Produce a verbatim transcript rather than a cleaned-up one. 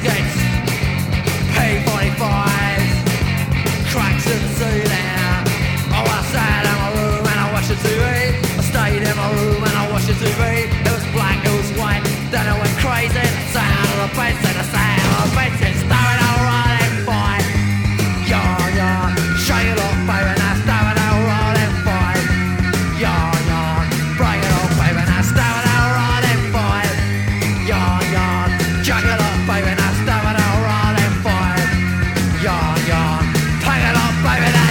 skates, P forty-fives, cracks in the ceiling. Oh, I sat in my room and I watched the T V. I stayed in my room and I watched the T V. It was black, it was white, then I went crazy. The sound of the bass and the sound of the bass is starting to roll and fight. Yeah, yeah, shake it off, baby, now starting to roll and fight. Yeah, yeah, break it off, baby, now starting to roll and fight. Yeah, yeah, jack it off, baby, now starting to roll and fight. Yeah, yeah, pack it off, baby, now